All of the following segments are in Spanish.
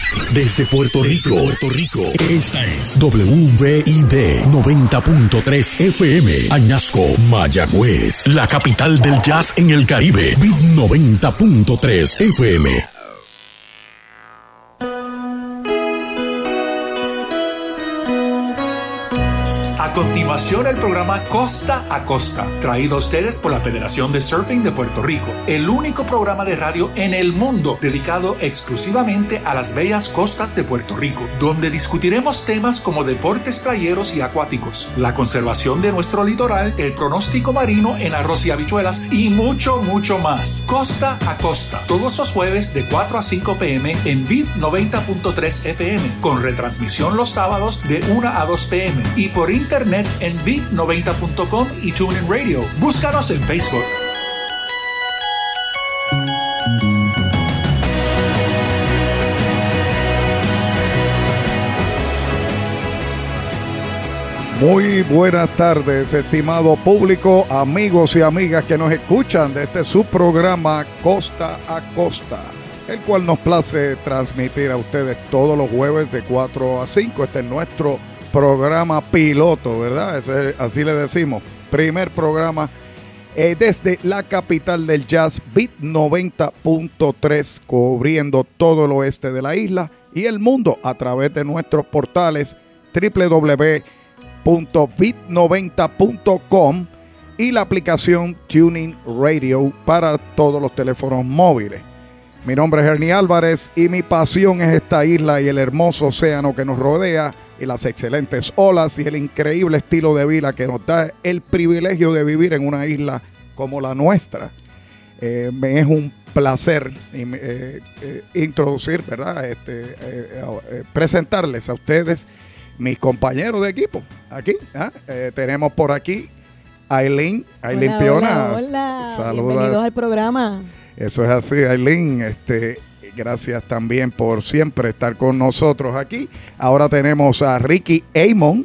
Desde Puerto Rico, esta es WVID 90.3 FM, Añasco, Mayagüez, la capital del jazz en el Caribe. Beat 90.3 FM. A continuación, el programa Costa a Costa, traído a ustedes por la Federación de Surfing de Puerto Rico, el único programa de radio en el mundo dedicado exclusivamente a las bellas costas de Puerto Rico, donde discutiremos temas como deportes playeros y acuáticos, la conservación de nuestro litoral, el pronóstico marino en arroz y habichuelas y mucho, mucho más. Costa a Costa, todos los jueves de 4 a 5 p.m. en VIP 90.3 FM, con retransmisión los sábados de 1 a 2 p.m. y por internet en VIP90.com y TuneIn Radio. Búscanos en Facebook. Muy buenas tardes, estimado público, amigos y amigas que nos escuchan de este subprograma Costa a Costa, el cual nos place transmitir a ustedes todos los jueves de 4 a 5. Este es nuestro programa piloto, ¿verdad? Así le decimos, primer programa desde la capital del jazz, Beat 90.3, cubriendo todo el oeste de la isla y el mundo a través de nuestros portales www.beat90.com y la aplicación TuneIn Radio para todos los teléfonos móviles. Mi nombre es Ernie Álvarez y mi pasión es esta isla y el hermoso océano que nos rodea y las excelentes olas y el increíble estilo de vida que nos da el privilegio de vivir en una isla como la nuestra. Me es un placer introducir, ¿verdad? Presentarles a ustedes mis compañeros de equipo. Aquí tenemos por aquí Aileen Piona. Hola. Saludos. Bienvenidos al programa. Eso es así, Aileen. Gracias también por siempre estar con nosotros aquí. Ahora tenemos a Ricky Amon.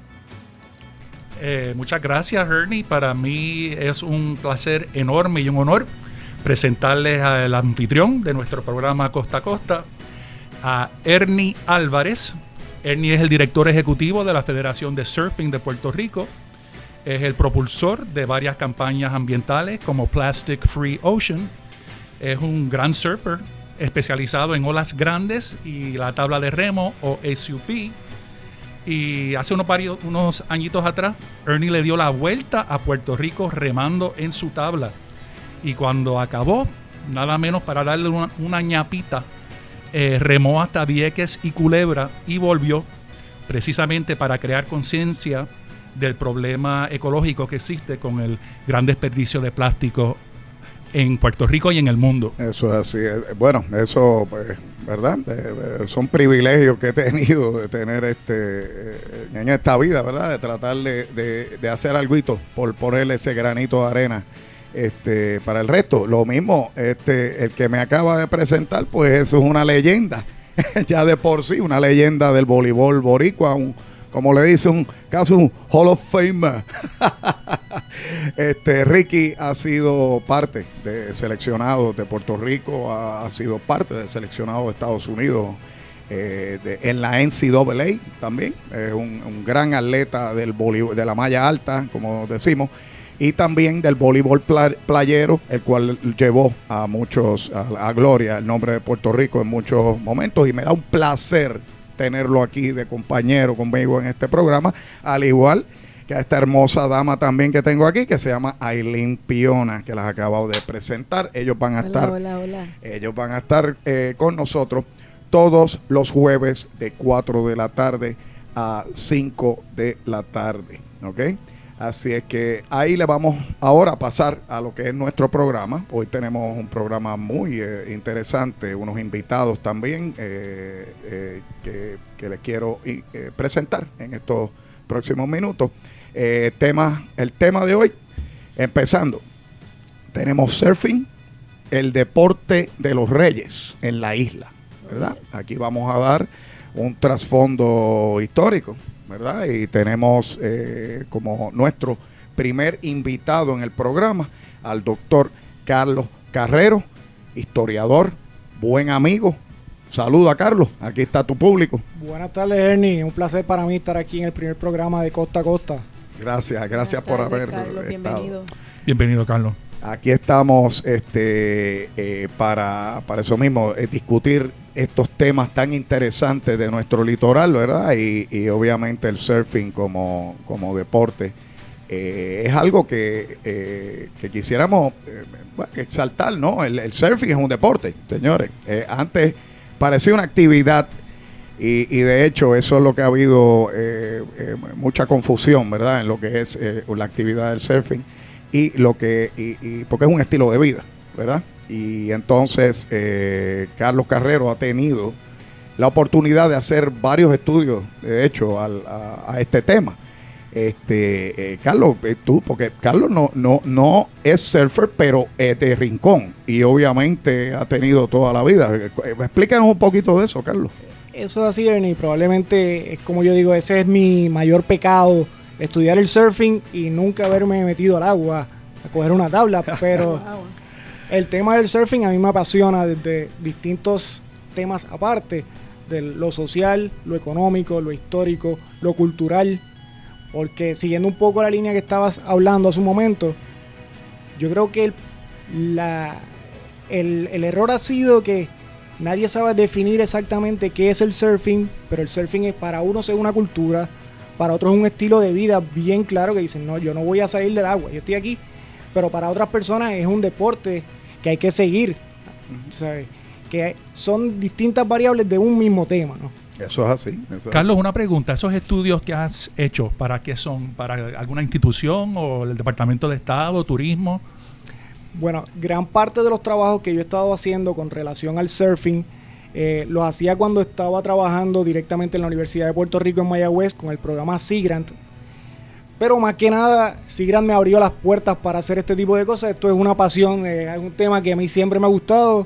Muchas gracias, Ernie. Para mí es un placer enorme y un honor presentarles al anfitrión de nuestro programa Costa a Costa, a Ernie Álvarez. Ernie es el director ejecutivo de la Federación de Surfing de Puerto Rico. Es el propulsor de varias campañas ambientales como Plastic Free Ocean. Es un gran surfer especializado en olas grandes y la tabla de remo o SUP. Y hace unos añitos atrás, Ernie le dio la vuelta a Puerto Rico remando en su tabla. Y cuando acabó, nada menos para darle una ñapita, remó hasta Vieques y Culebra y volvió precisamente para crear conciencia del problema ecológico que existe con el gran desperdicio de plástico en Puerto Rico y en el mundo. Eso es así. Bueno, eso, ¿verdad? Son privilegios que he tenido de tener en esta vida, ¿verdad? De tratar de hacer algo por ponerle ese granito de arena para el resto. Lo mismo, el que me acaba de presentar, pues eso es una leyenda, ya de por sí, una leyenda del voleibol boricua, como le dice un Hall of Famer. Ricky ha sido parte de seleccionados de Puerto Rico, ha sido parte del seleccionado de Estados Unidos en la NCAA también. Es un gran atleta del voleibol, de la malla alta, como decimos, y también del voleibol playero, el cual llevó a muchos a gloria el nombre de Puerto Rico en muchos momentos, y me da un placer tenerlo aquí de compañero conmigo en este programa, al igual que a esta hermosa dama también que tengo aquí, que se llama Aileen Piona, que las acabo de presentar. Ellos van a Ellos van a estar con nosotros todos los jueves de 4 de la tarde a 5 de la tarde, ¿ok? Así es que ahí le vamos ahora a pasar a lo que es nuestro programa. Hoy tenemos un programa muy interesante, unos invitados también que les quiero presentar en estos próximos minutos. El tema de hoy, empezando, tenemos surfing, el deporte de los reyes en la isla, ¿verdad? Aquí vamos a dar un trasfondo histórico, ¿verdad? Y tenemos como nuestro primer invitado en el programa al doctor Carlos Carrero, historiador, buen amigo, saluda, Carlos. Aquí está tu público. Buenas tardes, Ernie. Un placer para mí estar aquí en el primer programa de Costa a Costa. Gracias por haber Carlos, estado. bienvenido. Bienvenido, Carlos. Aquí estamos para eso mismo, discutir estos temas tan interesantes de nuestro litoral, ¿verdad? Y obviamente el surfing como deporte. Es algo que quisiéramos exaltar, ¿no? El surfing es un deporte, señores. Antes parecía una actividad y de hecho eso es lo que ha habido mucha confusión, ¿verdad? En lo que es la actividad del surfing y porque es un estilo de vida, ¿verdad? Y entonces Carlos Carrero ha tenido la oportunidad de hacer varios estudios, de hecho, a este tema. Carlos, tú, porque Carlos no es surfer, pero es de Rincón y obviamente ha tenido toda la vida. Explícanos un poquito de eso, Carlos. Eso es así, Ernie. Probablemente, es como yo digo, ese es mi mayor pecado, estudiar el surfing y nunca haberme metido al agua a coger una tabla. Pero Wow. el tema del surfing a mí me apasiona desde distintos temas aparte, de lo social, lo económico, lo histórico, lo cultural. Porque siguiendo un poco la línea que estabas hablando hace un momento, yo creo que el error ha sido que nadie sabe definir exactamente qué es el surfing, pero el surfing es, para unos es una cultura, para otros es un estilo de vida bien claro que dicen, no, yo no voy a salir del agua, yo estoy aquí, pero para otras personas es un deporte que hay que seguir, ¿sabes? Que son distintas variables de un mismo tema, ¿no? Eso es así. Carlos, una pregunta. ¿Esos estudios que has hecho, para qué son? ¿Para alguna institución o el Departamento de Estado, Turismo? Bueno, gran parte de los trabajos que yo he estado haciendo con relación al surfing, los hacía cuando estaba trabajando directamente en la Universidad de Puerto Rico en Mayagüez con el programa Sea Grant. Pero más que nada, Sea Grant me abrió las puertas para hacer este tipo de cosas. Esto es una pasión, es un tema que a mí siempre me ha gustado.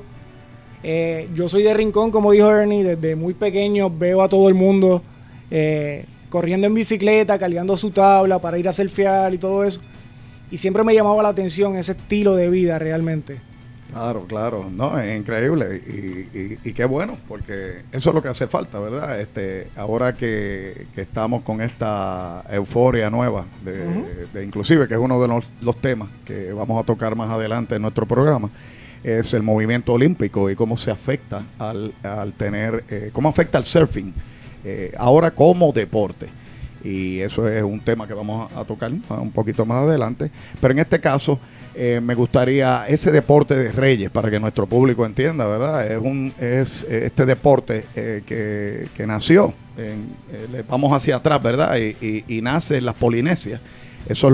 Yo soy de Rincón, como dijo Ernie, desde muy pequeño veo a todo el mundo corriendo en bicicleta, cargando su tabla para ir a surfear y todo eso. Y siempre me llamaba la atención ese estilo de vida realmente. Claro, no, es increíble y qué bueno, porque eso es lo que hace falta, ¿verdad? Ahora que estamos con esta euforia nueva, de inclusive, que es uno de los temas que vamos a tocar más adelante en nuestro programa, es el movimiento olímpico y cómo se afecta al tener, cómo afecta al surfing ahora como deporte. Y eso es un tema que vamos a tocar un poquito más adelante. Pero en este caso, me gustaría ese deporte de reyes, para que nuestro público entienda, ¿verdad? Es este deporte que nació, vamos hacia atrás, ¿verdad? Y nace en las Polinesias. Eso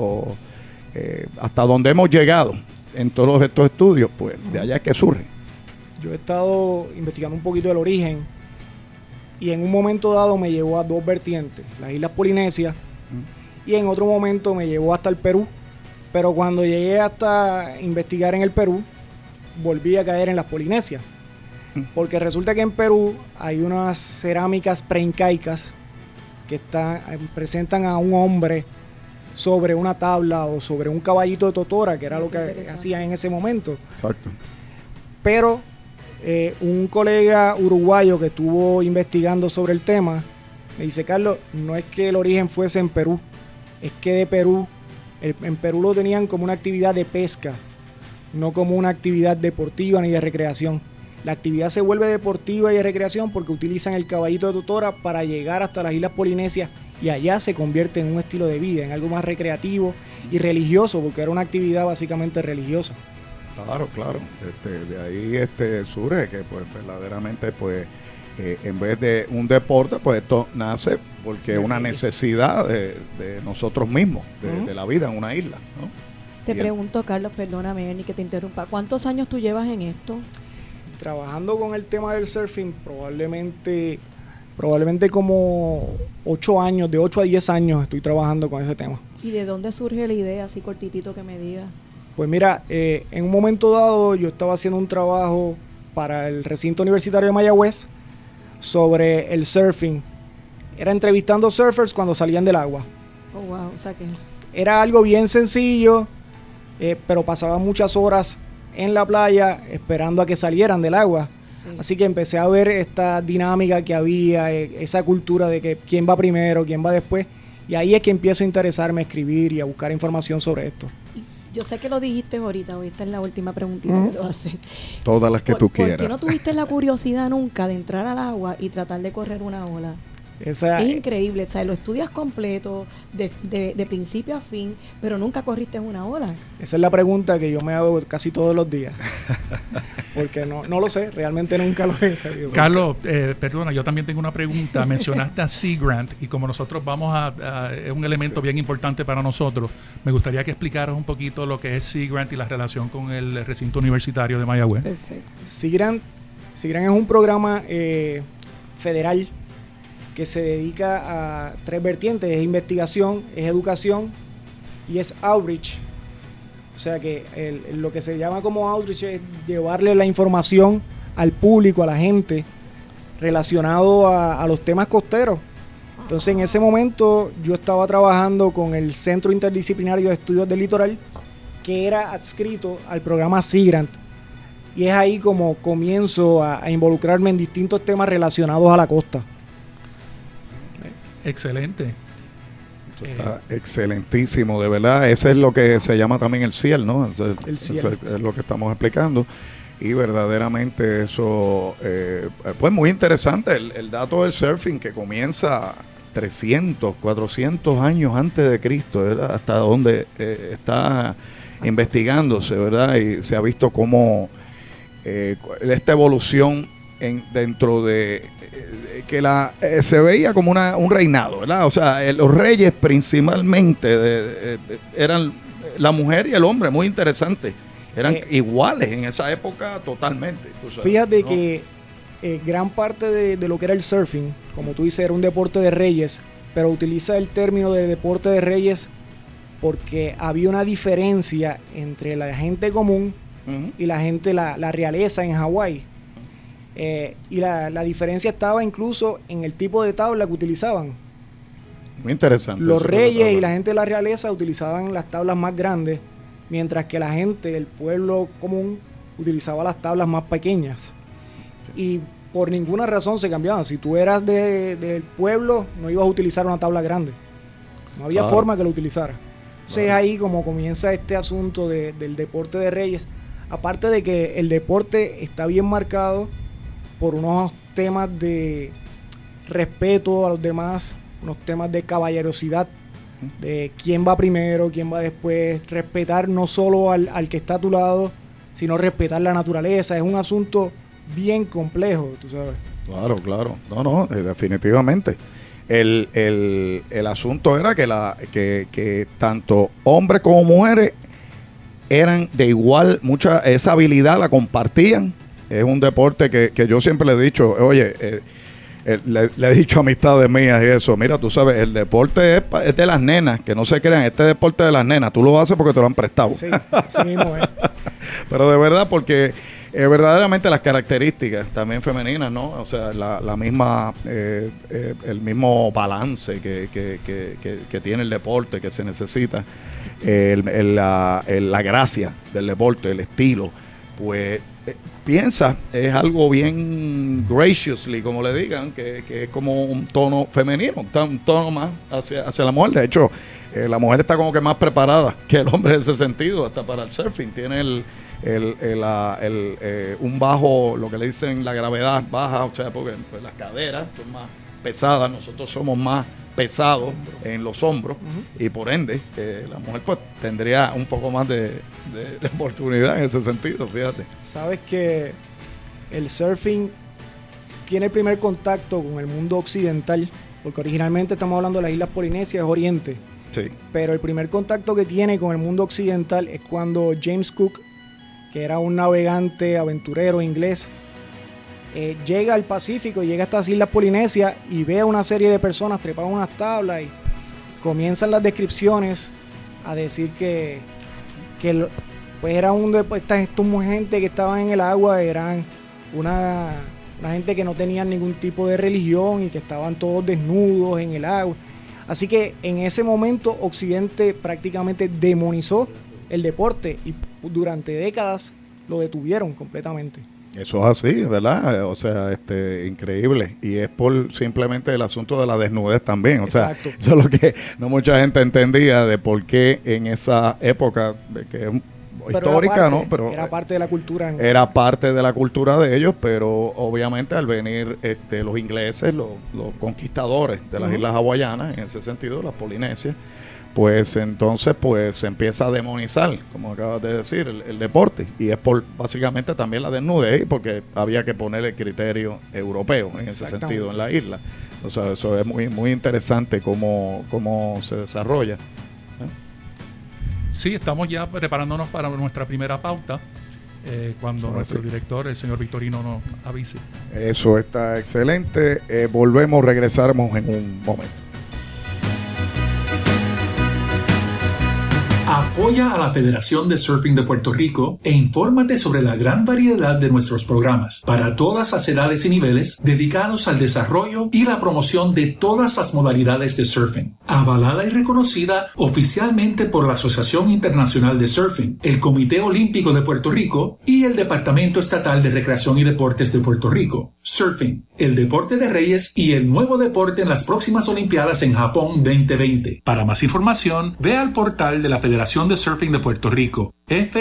es hasta donde hemos llegado en todos estos estudios, pues de allá es que surge. Yo he estado investigando un poquito el origen y en un momento dado me llevó a dos vertientes, las Islas Polinesias, y en otro momento me llevó hasta el Perú. Pero cuando llegué hasta investigar en el Perú, volví a caer en las Polinesias. Porque resulta que en Perú hay unas cerámicas preincaicas que presentan a un hombre sobre una tabla o sobre un caballito de totora, que era lo que hacían en ese momento. Exacto. Pero un colega uruguayo que estuvo investigando sobre el tema me dice, Carlos, no es que el origen fuese en Perú, es que de Perú, en Perú lo tenían como una actividad de pesca, no como una actividad deportiva ni de recreación. La actividad se vuelve deportiva y de recreación porque utilizan el caballito de totora para llegar hasta las Islas Polinesias y allá se convierte en un estilo de vida, en algo más recreativo y religioso, porque era una actividad básicamente religiosa. Claro. De ahí surge que pues verdaderamente pues en vez de un deporte, pues esto nace porque es una necesidad de nosotros mismos, de la vida en una isla, ¿no? Te pregunto, Carlos, perdóname, Ernie, que te interrumpa. ¿Cuántos años tú llevas en esto? Trabajando con el tema del surfing, probablemente como 8 años, de 8 a 10 años estoy trabajando con ese tema. ¿Y de dónde surge la idea, así cortitito que me digas? Pues mira, en un momento dado yo estaba haciendo un trabajo para el recinto universitario de Mayagüez sobre el surfing. Era entrevistando surfers cuando salían del agua. Oh, wow, o sea que... Era algo bien sencillo, pero pasaba muchas horas en la playa esperando a que salieran del agua. Sí. Así que empecé a ver esta dinámica que había, esa cultura de que quién va primero, quién va después. Y ahí es que empiezo a interesarme, a escribir y a buscar información sobre esto. Yo sé que lo dijiste ahorita, esta es la última preguntita que te voy a hacer. Todas las que tú ¿Por quieras. qué no tuviste la curiosidad nunca de entrar al agua y tratar de correr una ola? Es increíble, o sea, lo estudias completo, de principio a fin, pero nunca corriste una ola. Esa es la pregunta que yo me hago casi todos los días. Porque no lo sé, realmente nunca lo he sabido. Carlos, perdona, yo también tengo una pregunta. Mencionaste a Sea Grant y como nosotros es un elemento bien importante para nosotros, me gustaría que explicaras un poquito lo que es Sea Grant y la relación con el recinto universitario de Mayagüez. Perfecto. Sea Grant es un programa federal que se dedica a 3 vertientes: es investigación, es educación y es outreach. O sea que lo que se llama como outreach es llevarle la información al público, a la gente, relacionado a los temas costeros. Entonces, en ese momento yo estaba trabajando con el Centro Interdisciplinario de Estudios del Litoral, que era adscrito al programa Sea Grant. Y es ahí como comienzo a involucrarme en distintos temas relacionados a la costa. Excelente. Está excelentísimo, de verdad. Ese es lo que se llama también el CIEL, ¿no? El CIEL. Eso es lo que estamos explicando. Y verdaderamente eso, pues muy interesante. El dato del surfing que comienza 300, 400 años antes de Cristo, ¿verdad? Hasta donde está investigándose, ¿verdad? Y se ha visto cómo esta evolución dentro de que se veía como un reinado, ¿verdad? O sea, los reyes principalmente eran la mujer y el hombre, muy interesante. Eran iguales en esa época totalmente. Tú sabes, fíjate, ¿no? que gran parte de lo que era el surfing, como tú dices, era un deporte de reyes, pero utiliza el término de deporte de reyes porque había una diferencia entre la gente común y la gente, la realeza en Hawái. Y la diferencia estaba incluso en el tipo de tabla que utilizaban. Muy interesante. Los reyes y la gente de la realeza utilizaban las tablas más grandes, mientras que la gente, el pueblo común, utilizaba las tablas más pequeñas. Y por ninguna razón se cambiaban. Si tú eras del pueblo, no ibas a utilizar una tabla grande. No había forma que lo utilizara. Entonces es ahí como comienza este asunto del deporte de reyes. Aparte de que el deporte está bien marcado por unos temas de respeto a los demás, unos temas de caballerosidad, de quién va primero, quién va después, respetar no solo al que está a tu lado, sino respetar la naturaleza. Es un asunto bien complejo, tú sabes. Claro. No, definitivamente. El asunto era que tanto hombres como mujeres eran de igual, esa habilidad la compartían. Es un deporte que yo siempre le he dicho, oye, le he dicho a amistades mías y eso, mira, tú sabes, el deporte es de las nenas, que no se crean, este deporte de las nenas, tú lo haces porque te lo han prestado. Sí, así mismo es. Pero de verdad, porque verdaderamente las características también femeninas, ¿no? O sea, la misma, el mismo balance que tiene el deporte, que se necesita, la gracia del deporte, el estilo, pues piensa, es algo bien graciously, como le digan, que es como un tono femenino, un tono más hacia la mujer. De hecho, la mujer está como que más preparada que el hombre en ese sentido, hasta para el surfing. Tiene un bajo, lo que le dicen la gravedad baja, o sea, porque pues, las caderas son más pesadas, nosotros somos más pesados en los hombros, y por ende la mujer pues tendría un poco más de oportunidad en ese sentido, fíjate. Sabes que el surfing tiene el primer contacto con el mundo occidental, porque originalmente estamos hablando de las Islas Polinesias, es Oriente. Sí. Pero el primer contacto que tiene con el mundo occidental es cuando James Cook, que era un navegante aventurero inglés, llega al Pacífico, llega a estas Islas Polinesias y ve a una serie de personas trepadas en unas tablas, y comienzan las descripciones a decir que pues era estos gente que estaban en el agua, eran una gente que no tenían ningún tipo de religión y que estaban todos desnudos en el agua. Así que en ese momento Occidente prácticamente demonizó el deporte y durante décadas lo detuvieron completamente. Eso es así, ¿verdad? O sea, increíble. Y es por simplemente el asunto de la desnudez también. O sea, eso es lo que no mucha gente entendía de por qué en esa época, que es histórica, ¿no? Pero era parte de la cultura. Era parte de la cultura de ellos, pero obviamente al venir los ingleses, los conquistadores de las islas hawaianas, en ese sentido, las Polinesias, pues entonces pues se empieza a demonizar, como acabas de decir, el deporte, y es por básicamente también la desnudez, porque había que poner el criterio europeo en ese sentido en la isla. O sea, eso es muy muy interesante cómo se desarrolla. Sí, estamos ya preparándonos para nuestra primera pauta, cuando nuestro director, el señor Victorino, nos avise. Eso está excelente. Regresaremos en un momento. Apoya a la Federación de Surfing de Puerto Rico e infórmate sobre la gran variedad de nuestros programas para todas las edades y niveles dedicados al desarrollo y la promoción de todas las modalidades de surfing. Avalada y reconocida oficialmente por la Asociación Internacional de Surfing, el Comité Olímpico de Puerto Rico y el Departamento Estatal de Recreación y Deportes de Puerto Rico. Surfing, el deporte de reyes y el nuevo deporte en las próximas Olimpiadas en Japón 2020. Para más información, ve al portal de la Federación de Surfing de Puerto Rico,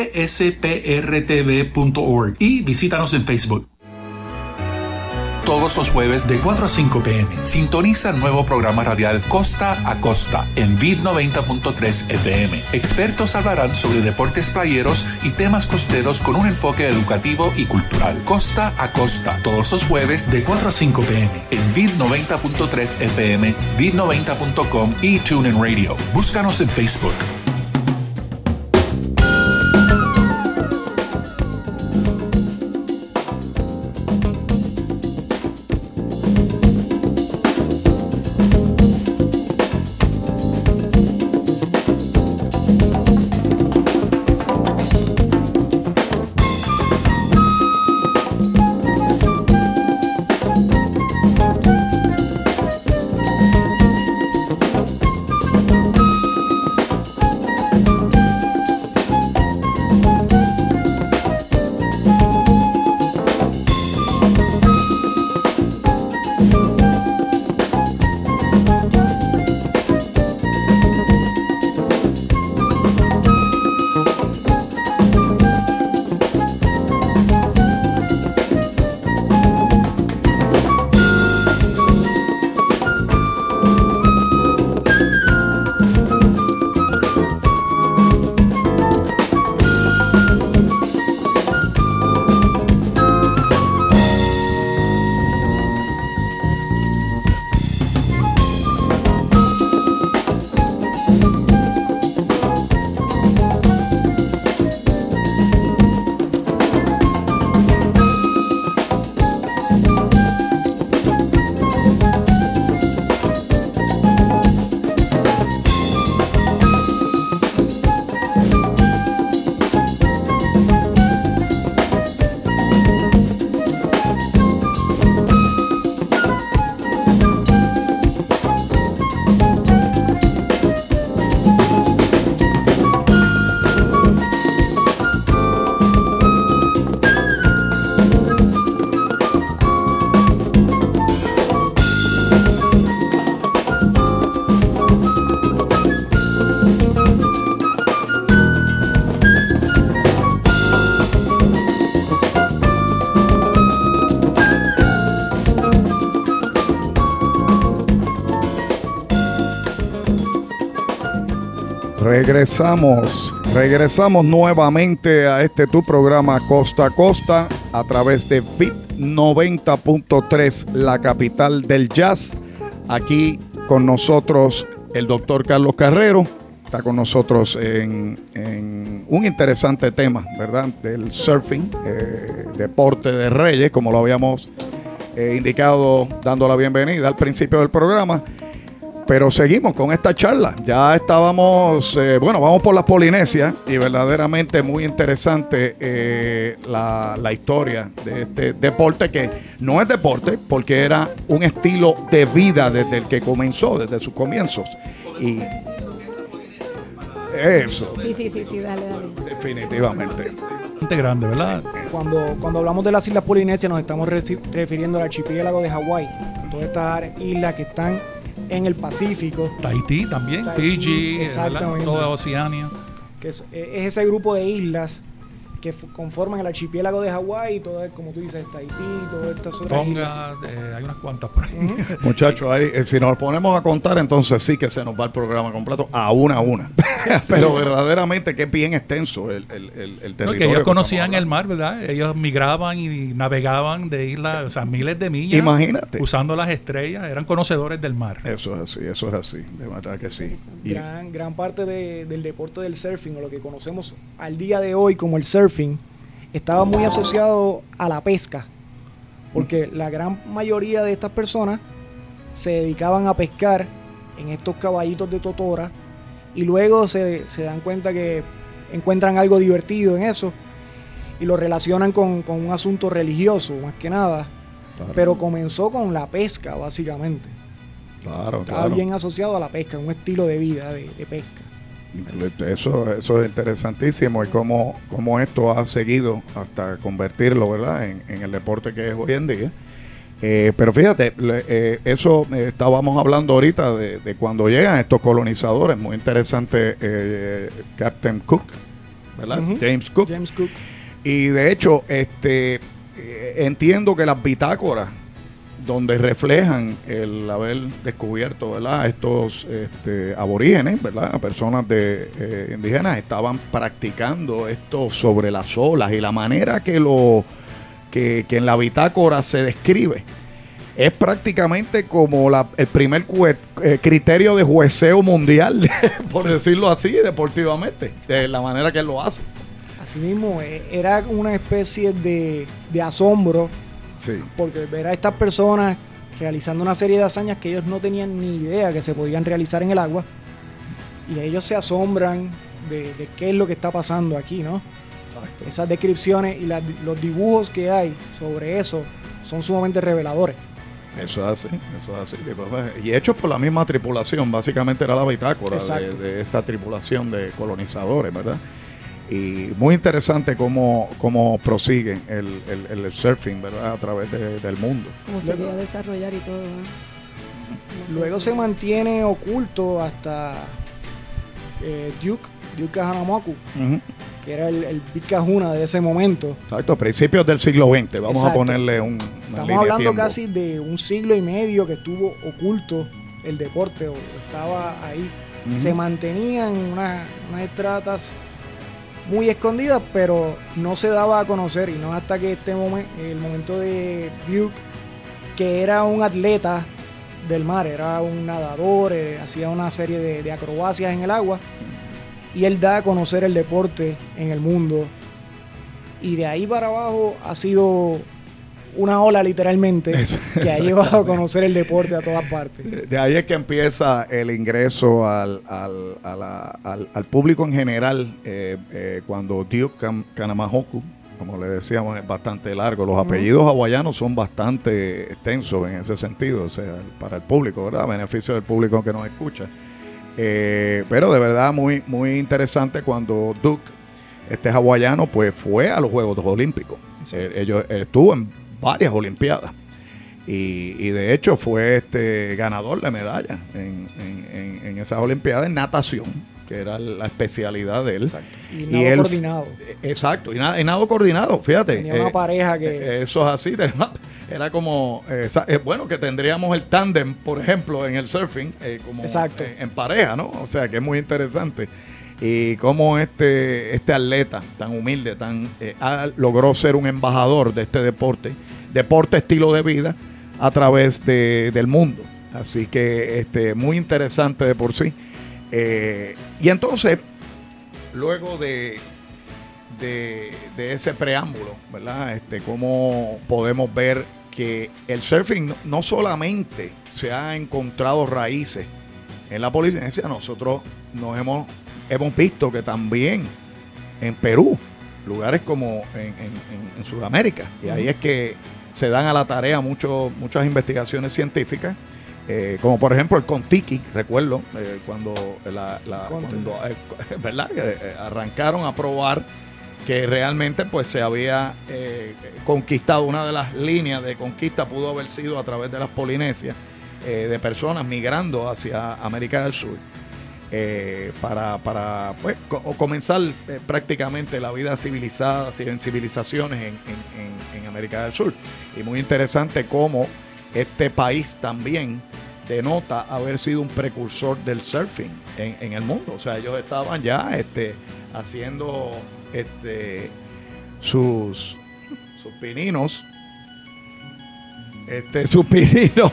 fsprtv.org, y visítanos en Facebook. Todos los jueves de 4 a 5 p.m. Sintoniza el nuevo programa radial Costa a Costa en Vid 90.3 FM. Expertos hablarán sobre deportes playeros y temas costeros con un enfoque educativo y cultural. Costa a Costa, todos los jueves de 4 a 5 p.m. en Vid 90.3 FM, vid90.com y TuneIn Radio. Búscanos en Facebook. Regresamos nuevamente a tu programa Costa a Costa a través de Vid 90.3, la capital del jazz. Aquí con nosotros el doctor Carlos Carrero. Está con nosotros en un interesante tema, ¿verdad? Del surfing, deporte de reyes, como lo habíamos indicado, dando la bienvenida al principio del programa. Pero seguimos con esta charla. Ya estábamos, vamos por las Polinesias y verdaderamente muy interesante la historia de este deporte, que no es deporte porque era un estilo de vida desde el que comenzó, desde sus comienzos. Y eso. Sí, dale. Definitivamente. bastante grande, ¿verdad? Cuando hablamos de las islas Polinesias nos estamos refiriendo al archipiélago de Hawái, todas estas islas que están en el Pacífico. Tahití también, Fiji, toda Oceania. Que es ese grupo de islas que conforman el archipiélago de Hawái, todo como tú dices, Tahití, todas estas otras Tonga, hay unas cuantas por ahí. Muchachos, si nos ponemos a contar, entonces sí que se nos va el programa completo a una. Pero verdaderamente que es bien extenso el territorio. No, que ellos conocían el mar, ¿verdad? Ellos migraban y navegaban de islas, o sea, miles de millas. Imagínate. Usando las estrellas, eran conocedores del mar. Eso es así, de verdad que sí. Gran parte del deporte del surfing, o lo que conocemos al día de hoy como el surfing, estaba muy asociado a la pesca, porque la gran mayoría de estas personas se dedicaban a pescar en estos caballitos de totora y luego se dan cuenta que encuentran algo divertido en eso y lo relacionan con un asunto religioso más que nada, claro. Pero comenzó con la pesca básicamente. Estaba bien asociado a la pesca, un estilo de vida de pesca. Eso es interesantísimo, y cómo esto ha seguido hasta convertirlo, ¿verdad?, en el deporte que es hoy en día. Pero fíjate, eso estábamos hablando ahorita de cuando llegan estos colonizadores, muy interesante, Captain Cook, ¿verdad? Uh-huh. James Cook. Y de hecho, entiendo que las bitácoras donde reflejan el haber descubierto, ¿verdad?, estos aborígenes, ¿verdad?, personas indígenas, estaban practicando esto sobre las olas, y la manera que en la bitácora se describe es prácticamente como el primer criterio de jueceo mundial, por decirlo así, deportivamente, de la manera que él lo hace. Así mismo, era una especie de asombro. Sí. Porque ver a estas personas realizando una serie de hazañas que ellos no tenían ni idea que se podían realizar en el agua, y ellos se asombran de qué es lo que está pasando aquí, ¿no? Exacto. Esas descripciones y los dibujos que hay sobre eso son sumamente reveladores. Eso es así. Y hechos por la misma tripulación, básicamente era la bitácora de esta tripulación de colonizadores, ¿verdad? Y muy interesante cómo prosigue el surfing, ¿verdad?, a través del mundo. Cómo se quería desarrollar y todo, ¿no? Luego se mantiene oculto hasta Duke Kahanamoku, uh-huh, que era el Big Kahuna de ese momento. Exacto, principios del siglo XX, vamos a ponerle Estamos hablando casi de un siglo y medio que estuvo oculto el deporte, o estaba ahí. Uh-huh. Se mantenían unas estratas muy escondidas, pero no se daba a conocer, y no hasta que el momento de Duke, que era un atleta del mar, era un nadador, hacía una serie de acrobacias en el agua, y él da a conocer el deporte en el mundo, y de ahí para abajo ha sido una ola literalmente que ha llevado a conocer el deporte a todas partes. De ahí es que empieza el ingreso al público en general, cuando Duke Kahanamoku, como le decíamos, es bastante largo. Los apellidos hawaianos son bastante extensos en ese sentido, o sea, para el público, ¿verdad?, a beneficio del público que nos escucha. Pero de verdad muy, muy interesante cuando Duke, hawaiano, pues fue a los Juegos Olímpicos. Él estuvo en varias olimpiadas, y de hecho fue ganador de medalla en esas olimpiadas en natación, que era la especialidad de él. Exacto. Y nado coordinado. Exacto, y nado coordinado, fíjate. Tenía una pareja que... Eso es así, era como... bueno, que tendríamos el tándem, por ejemplo, en el surfing, como en pareja, ¿no? O sea, que es muy interesante. Y cómo este atleta tan humilde, logró ser un embajador de este deporte estilo de vida a través del mundo. Así que muy interesante de por sí. Y entonces, luego de ese preámbulo, ¿verdad?, cómo podemos ver que el surfing no solamente se ha encontrado raíces en la Polinesia, nosotros hemos visto que también en Perú, lugares como en Sudamérica, y ahí es que se dan a la tarea muchas investigaciones científicas, como por ejemplo el Contiki. Recuerdo cuando ¿verdad?, arrancaron a probar que realmente pues se había conquistado. Una de las líneas de conquista pudo haber sido a través de las Polinesias, de personas migrando hacia América del Sur, para pues, comenzar prácticamente la vida civilizada, en civilizaciones en América del Sur. Y muy interesante cómo este país también denota haber sido un precursor del surfing en el mundo. O sea, ellos estaban ya haciendo sus pininos, sus pininos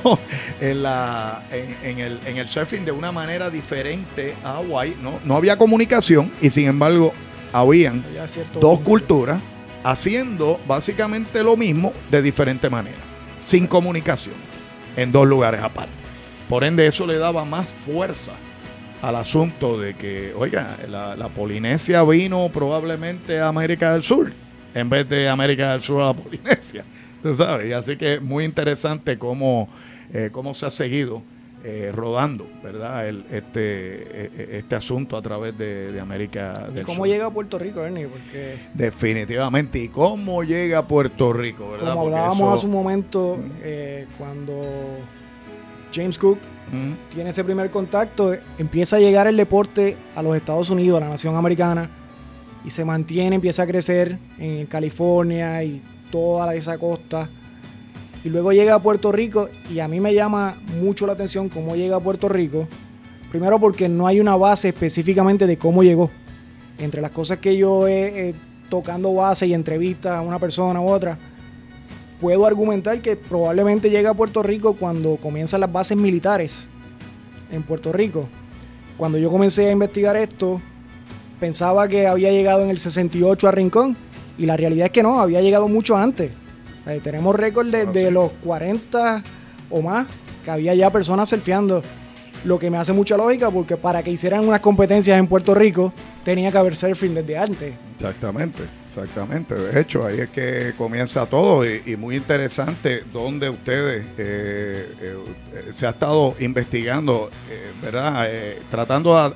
en el surfing de una manera diferente a Hawái. No había comunicación y sin embargo habían dos culturas haciendo básicamente lo mismo de diferente manera, sin comunicación, en dos lugares aparte. Por ende, eso le daba más fuerza al asunto de que, oiga, la Polinesia vino probablemente a América del Sur en vez de América del Sur a la Polinesia, tú sabes. Y así que es muy interesante cómo se ha seguido rodando, ¿verdad? Este asunto a través de América del Sur. ¿Cómo llega a Puerto Rico, Ernie? Porque definitivamente. ¿Y cómo llega a Puerto Rico, verdad? Como hablábamos hace un momento, cuando James Cook tiene ese primer contacto, empieza a llegar el deporte a los Estados Unidos, a la nación americana, y se mantiene, empieza a crecer en California y toda esa costa, y luego llega a Puerto Rico. Y a mí me llama mucho la atención cómo llega a Puerto Rico, primero porque no hay una base específicamente de cómo llegó. Entre las cosas que yo tocando base y entrevistas a una persona u otra, puedo argumentar que probablemente llega a Puerto Rico cuando comienzan las bases militares en Puerto Rico. Cuando yo comencé a investigar esto, pensaba que había llegado en el 68 a Rincón, y la realidad es que no, había llegado mucho antes. Tenemos récord de los 40 o más, que había ya personas surfeando, lo que me hace mucha lógica, porque para que hicieran unas competencias en Puerto Rico tenía que haber surfing desde antes. Exactamente. De hecho, ahí es que comienza todo, y muy interesante donde ustedes se ha estado investigando, ¿verdad? Tratando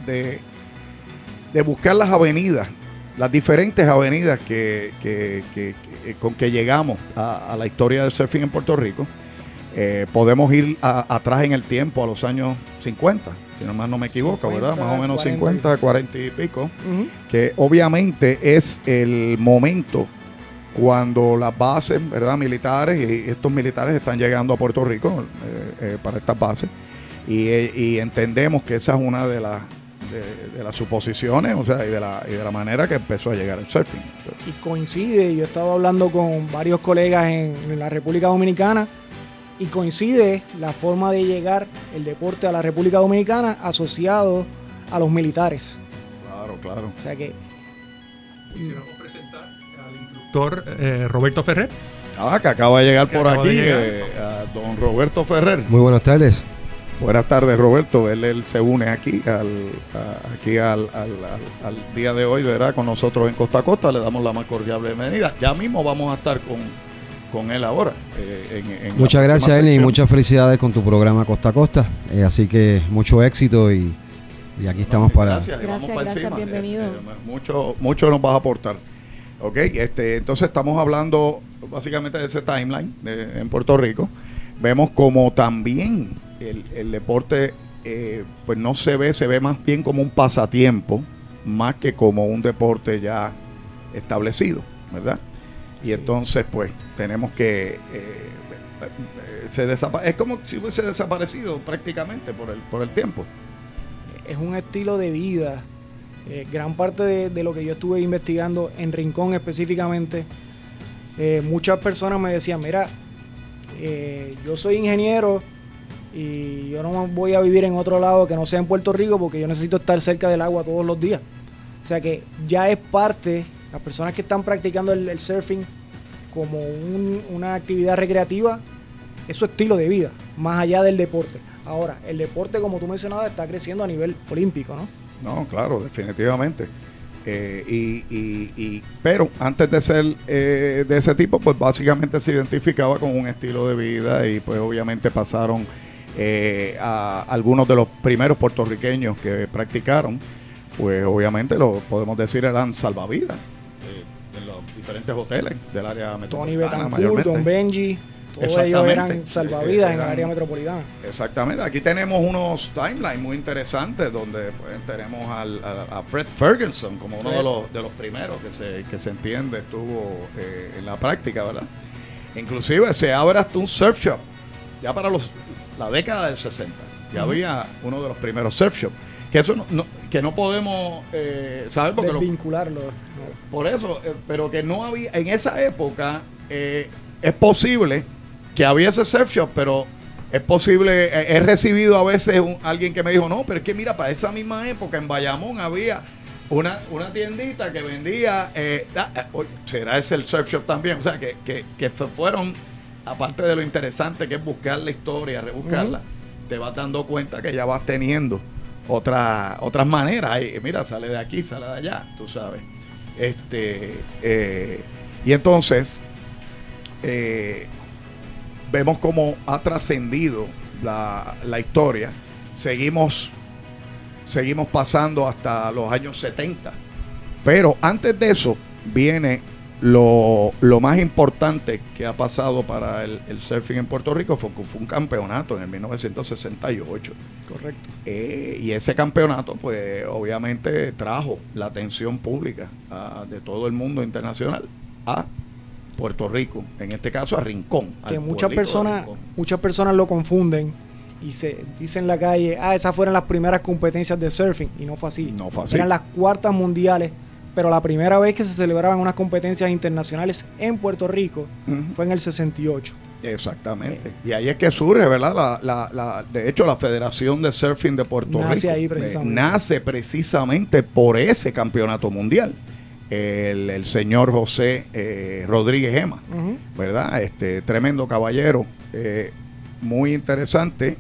de buscar las avenidas, las diferentes avenidas con que llegamos a la historia del surfing en Puerto Rico. Podemos ir atrás en el tiempo, a los años 50, si no más no me equivoco, 50, ¿verdad? Más o menos 50, 40 y pico, que obviamente es el momento cuando las bases, ¿verdad?, militares, y estos militares están llegando a Puerto Rico para estas bases, y entendemos que esa es una de las suposiciones, o sea, y de la manera que empezó a llegar el surfing. Y coincide, yo estaba hablando con varios colegas en la República Dominicana, y coincide la forma de llegar el deporte a la República Dominicana asociado a los militares. Claro. O sea que quisiéramos presentar al instructor Roberto Ferrer. Que acaba de llegar por aquí, a don Roberto Ferrer. Muy buenas tardes. Buenas tardes, Roberto. Él se une aquí al día de hoy, ¿verdad?, con nosotros en Costa a Costa. Le damos la más cordial bienvenida. Ya mismo vamos a estar con él ahora. Muchas gracias, Ernie, y muchas felicidades con tu programa Costa a Costa. Así que mucho éxito, y aquí estamos para... Gracias, bienvenido. Mucho nos vas a aportar. Ok, entonces estamos hablando básicamente de ese timeline en Puerto Rico. Vemos como también el deporte pues no se ve más bien como un pasatiempo, más que como un deporte ya establecido, ¿verdad? Y entonces pues tenemos que es como si hubiese desaparecido prácticamente por el tiempo. Es un estilo de vida. Gran parte de lo que yo estuve investigando en Rincón específicamente, muchas personas me decían, mira, yo soy ingeniero y yo no voy a vivir en otro lado que no sea en Puerto Rico, porque yo necesito estar cerca del agua todos los días. O sea que ya es parte, las personas que están practicando el surfing como una actividad recreativa, es su estilo de vida, más allá del deporte. Ahora, el deporte, como tú mencionabas, está creciendo a nivel olímpico, ¿no? No, claro, definitivamente. Pero antes de ser de ese tipo, pues básicamente se identificaba con un estilo de vida, y pues obviamente pasaron a algunos de los primeros puertorriqueños que practicaron, pues obviamente lo podemos decir eran salvavidas. diferentes hoteles del área Tony metropolitana. Betancourt, Don Benji, todos ellos eran salvavidas en el área metropolitana. Exactamente. Aquí tenemos unos timelines muy interesantes donde pues, tenemos a Fred Ferguson como uno de los primeros que se entiende estuvo en la práctica, ¿verdad? Inclusive se abre hasta un surf shop ya para la década del 60. Ya había uno de los primeros surf shops. Que eso que no podemos saber porque desvincularlo. Por eso, pero que no había en esa época. Es posible que había ese surf shop, pero es posible, he recibido a veces alguien que me dijo, no, pero es que mira, para esa misma época en Bayamón había una tiendita que vendía, será ese el surf shop también, o sea, que fueron, aparte de lo interesante que es buscar la historia, rebuscarla, te vas dando cuenta que ya vas teniendo otras maneras. Mira, sale de aquí, sale de allá, tú sabes. Y entonces vemos cómo ha trascendido la historia. Seguimos pasando hasta los años 70. Pero antes de eso viene lo más importante que ha pasado para el surfing en Puerto Rico. Fue un campeonato en el 1968. Correcto. Y ese campeonato, pues, obviamente trajo la atención pública de todo el mundo internacional a Puerto Rico, en este caso a Rincón. Que muchas personas lo confunden y se dice en la calle, esas fueron las primeras competencias de surfing, y no fue así. No fue así. Eran las cuartas mundiales, pero la primera vez que se celebraban unas competencias internacionales en Puerto Rico fue en el 68. Exactamente. Y ahí es que surge, ¿verdad? De hecho, la Federación de Surfing de Puerto Rico ahí precisamente. Nace precisamente por ese campeonato mundial. El señor José Rodríguez Gema, ¿verdad? Tremendo caballero, muy interesante.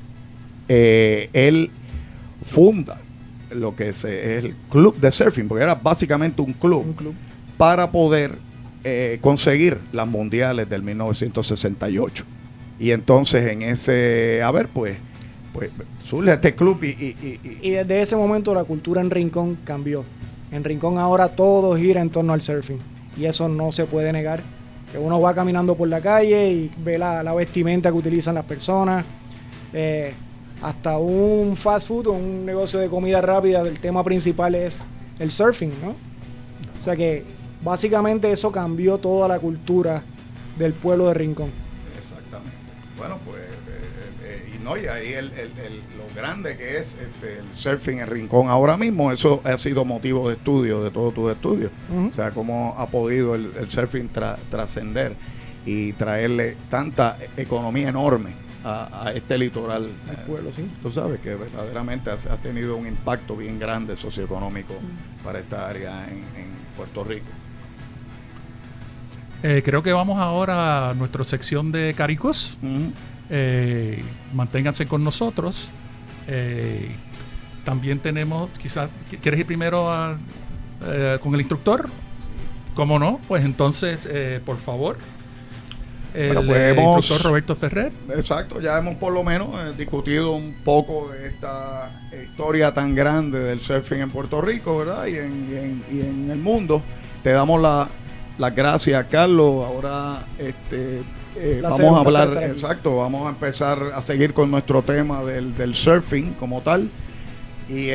Él funda lo que es el club de surfing, porque era básicamente un club para poder conseguir las mundiales del 1968. Y entonces en ese, pues surge este club y desde ese momento la cultura en Rincón cambió. En Rincón ahora todo gira en torno al surfing, y eso no se puede negar. Que uno va caminando por la calle y ve la vestimenta que utilizan las personas, hasta un fast food o un negocio de comida rápida, el tema principal es el surfing, ¿no? O sea que básicamente eso cambió toda la cultura del pueblo de Rincón. Exactamente. Bueno, pues y ahí lo grande que es el surfing en Rincón ahora mismo, eso ha sido motivo de estudio de todos tus estudios. O sea, cómo ha podido el surfing trascender y traerle tanta economía enorme a este litoral. El pueblo, sí. Tú sabes que verdaderamente ha tenido un impacto bien grande socioeconómico para esta área en Puerto Rico. Creo que vamos ahora a nuestra sección de Caricos. Manténganse con nosotros. También tenemos, quizás, ¿quieres ir primero con el instructor? ¿Cómo no? Pues entonces, por favor, el instructor Roberto Ferrer. Exacto, ya hemos por lo menos discutido un poco de esta historia tan grande del surfing en Puerto Rico, ¿verdad? Y en el mundo. Te damos las gracias, Carlos. Ahora vamos a hablar, exacto, vamos a empezar a seguir con nuestro tema del surfing como tal. Y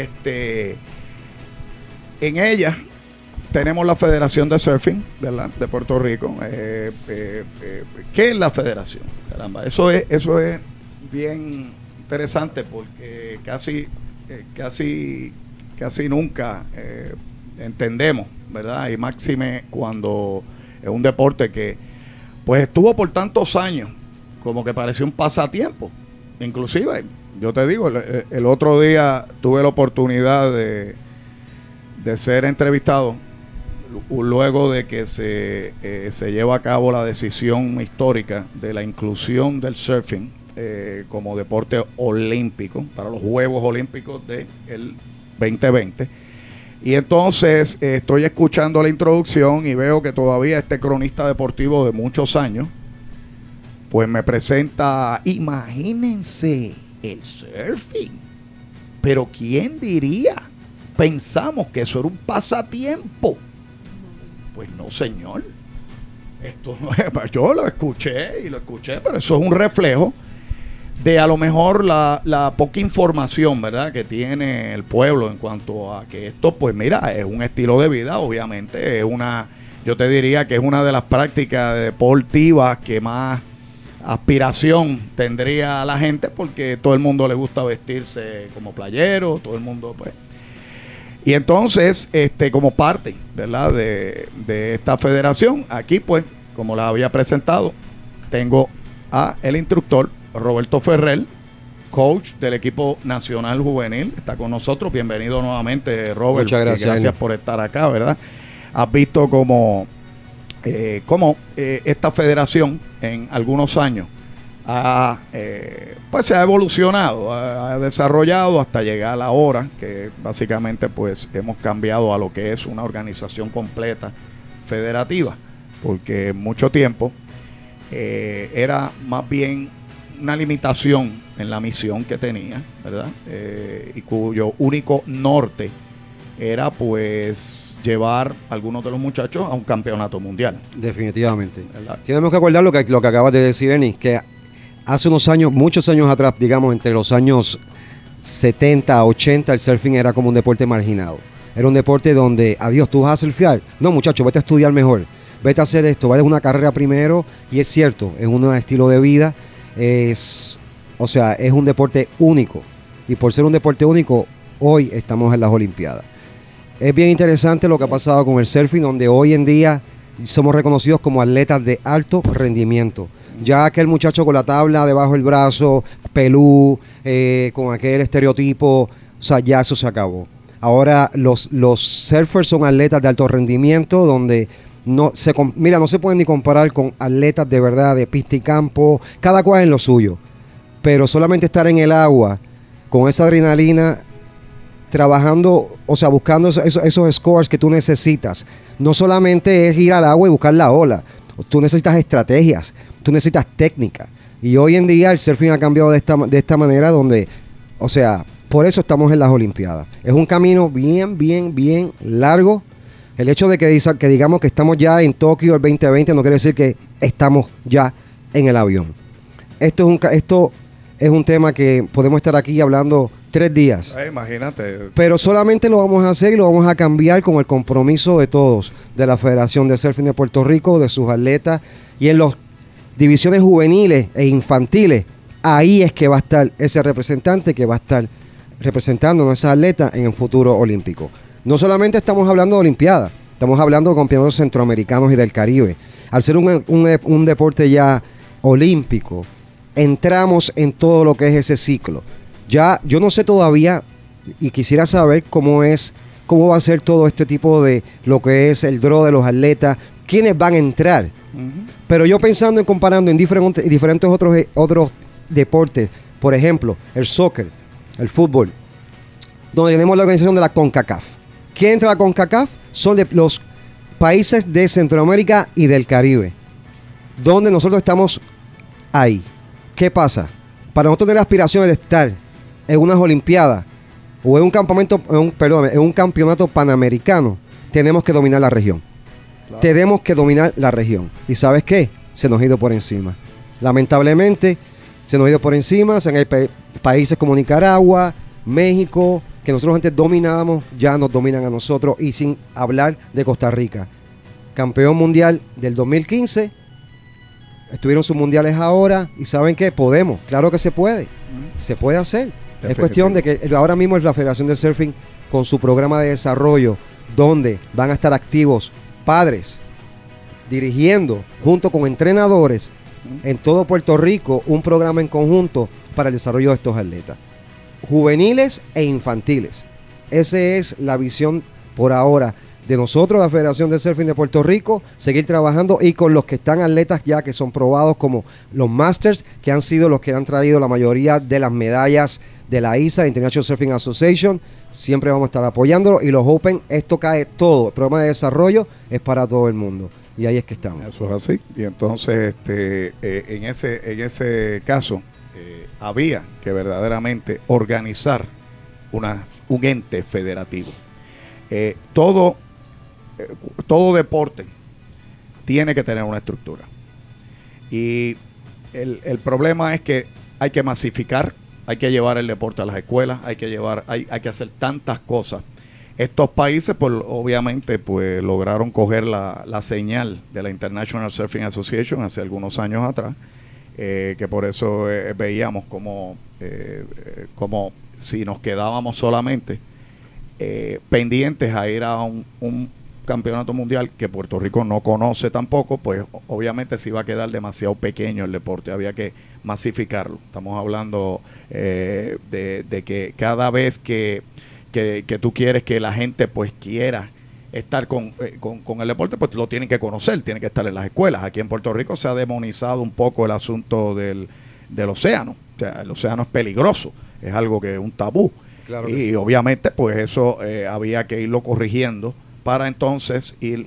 en ella tenemos la Federación de Surfing, ¿verdad?, de Puerto Rico. ¿Qué es la federación? Caramba, eso es bien interesante porque casi nunca entendemos, ¿verdad? Y máxime cuando es un deporte que pues estuvo por tantos años como que parecía un pasatiempo. Inclusive, yo te digo, el otro día tuve la oportunidad de ser entrevistado luego de que se lleva a cabo la decisión histórica de la inclusión del surfing como deporte olímpico para los Juegos Olímpicos del 2020. Y entonces estoy escuchando la introducción y veo que todavía este cronista deportivo de muchos años pues me presenta, imagínense, el surfing. Pero ¿quién diría? Pensamos que eso era un pasatiempo. Pues no, señor. esto no es, yo lo escuché, pero eso es un reflejo de a lo mejor la poca información, ¿verdad?, que tiene el pueblo en cuanto a que esto, pues mira, es un estilo de vida, obviamente, yo te diría que es una de las prácticas deportivas que más aspiración tendría la gente, porque todo el mundo le gusta vestirse como playero, todo el mundo, pues. Y entonces, como parte, ¿verdad?, de esta federación, aquí, pues, como la había presentado, tengo a el instructor Roberto Ferrer, coach del equipo nacional juvenil, está con nosotros. Bienvenido nuevamente, Robert. Muchas gracias. Gracias por estar acá, ¿verdad? Has visto cómo esta federación en algunos años pues se ha evolucionado, ha desarrollado hasta llegar ahora que básicamente pues hemos cambiado a lo que es una organización completa federativa, porque mucho tiempo era más bien una limitación en la misión que tenía, ¿verdad? Y cuyo único norte era pues llevar a algunos de los muchachos a un campeonato mundial. Definitivamente. ¿Verdad? Tenemos que acordar lo que acabas de decir, Eni, que hace unos años, muchos años atrás, digamos entre los años 70, 80, el surfing era como un deporte marginado. Era un deporte donde, adiós, ¿tú vas a surfear? No, muchacho, vete a estudiar mejor. Vete a hacer esto, vale una carrera primero. Y es cierto, es un estilo de vida. Es un deporte único. Y por ser un deporte único, hoy estamos en las Olimpiadas. Es bien interesante lo que ha pasado con el surfing, donde hoy en día somos reconocidos como atletas de alto rendimiento. Ya aquel muchacho con la tabla debajo del brazo, pelú, con aquel estereotipo, o sea, ya eso se acabó. Ahora los surfers son atletas de alto rendimiento, donde no se pueden ni comparar con atletas de verdad de pista y campo, cada cual en lo suyo. Pero solamente estar en el agua con esa adrenalina, trabajando, o sea, buscando esos scores que tú necesitas. No solamente es ir al agua y buscar la ola. Tú necesitas estrategias, tú necesitas técnica. Y hoy en día el surfing ha cambiado de esta manera, donde, o sea, por eso estamos en las Olimpiadas. Es un camino bien largo. El hecho de que digamos que estamos ya en Tokio el 2020 no quiere decir que estamos ya en el avión. Esto es un tema que podemos estar aquí hablando 3 días. Imagínate. Pero solamente lo vamos a hacer y lo vamos a cambiar con el compromiso de todos, de la Federación de Surfing de Puerto Rico, de sus atletas, y en las divisiones juveniles e infantiles, ahí es que va a estar ese representante que va a estar representando a esos atletas en el futuro olímpico. No solamente estamos hablando de Olimpiadas, estamos hablando de campeonatos centroamericanos y del Caribe. Al ser un deporte ya olímpico, entramos en todo lo que es ese ciclo. Ya yo no sé todavía y quisiera saber cómo va a ser todo este tipo de lo que es el draw de los atletas, quiénes van a entrar. Pero yo pensando en comparando en diferentes otros deportes, por ejemplo, el soccer, el fútbol, donde tenemos la organización de la CONCACAF. ¿Quién entra a la CONCACAF? Son los países de Centroamérica y del Caribe, donde nosotros estamos ahí. ¿Qué pasa? Para nosotros tener aspiraciones de estar en unas Olimpiadas o en un campeonato panamericano, tenemos que dominar la región. Claro. Tenemos que dominar la región. ¿Y sabes qué? Se nos ha ido por encima. Lamentablemente, se nos ha ido por encima. Hay países como Nicaragua, México, que nosotros antes dominábamos, ya nos dominan a nosotros, y sin hablar de Costa Rica. Campeón mundial del 2015, estuvieron sus mundiales ahora, y ¿saben qué? Podemos, claro que se puede hacer. Es cuestión de que ahora mismo es la Federación de Surfing con su programa de desarrollo, donde van a estar activos padres, dirigiendo junto con entrenadores en todo Puerto Rico un programa en conjunto para el desarrollo de estos atletas, juveniles e infantiles. Esa es la visión por ahora de nosotros, la Federación de Surfing de Puerto Rico, seguir trabajando y con los que están atletas ya que son probados como los Masters, que han sido los que han traído la mayoría de las medallas de la ISA, International Surfing Association. Siempre vamos a estar apoyándolo, y los Open, esto cae todo, el programa de desarrollo es para todo el mundo, y ahí es que estamos. Eso es así, y entonces en ese caso había que verdaderamente organizar un ente federativo. Todo deporte tiene que tener una estructura. Y el problema es que hay que masificar, hay que llevar el deporte a las escuelas, hay que hacer tantas cosas. Estos países, pues, obviamente, pues, lograron coger la señal de la International Surfing Association hace algunos años atrás, que por eso veíamos como si nos quedábamos solamente pendientes a ir a un campeonato mundial que Puerto Rico no conoce tampoco, pues obviamente se iba a quedar demasiado pequeño el deporte, había que masificarlo. Estamos hablando de que cada vez que tú quieres que la gente pues quiera estar con el deporte, pues lo tienen que conocer, tienen que estar en las escuelas. Aquí en Puerto Rico se ha demonizado un poco el asunto del océano. O sea, el océano es peligroso, es algo que es un tabú. Claro, y sí, obviamente pues eso había que irlo corrigiendo para entonces ir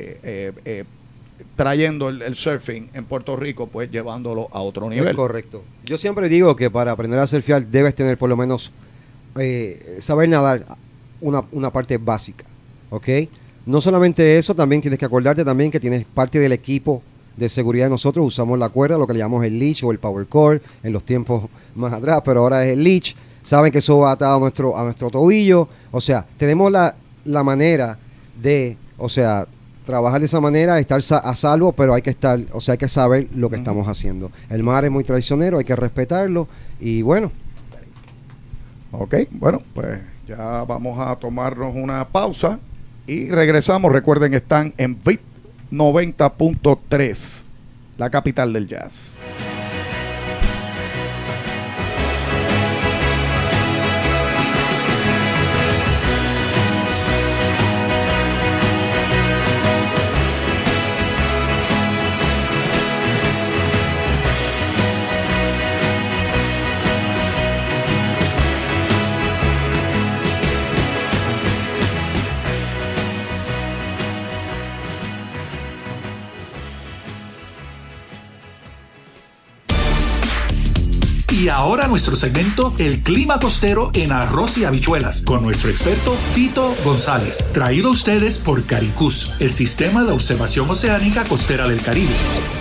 trayendo el surfing en Puerto Rico, pues llevándolo a otro nivel. Es correcto. Yo siempre digo que para aprender a surfear debes tener por lo menos saber nadar una parte básica, ¿ok? No solamente eso, también tienes que acordarte también que tienes parte del equipo de seguridad de nosotros. Usamos la cuerda, lo que le llamamos el leash o el power cord en los tiempos más atrás, pero ahora es el leash. Saben que eso va atado a nuestro tobillo. O sea, tenemos la manera de, o sea, trabajar de esa manera, estar a salvo, pero hay que saber lo que estamos haciendo. El mar es muy traicionero, hay que respetarlo y bueno. Ok, bueno, pues ya vamos a tomarnos una pausa y regresamos. Recuerden, están en Beat 90.3, la capital del jazz. Y ahora nuestro segmento El Clima Costero en Arroz y Habichuelas con nuestro experto Fito González, traído a ustedes por Caricus, el sistema de observación oceánica costera del Caribe.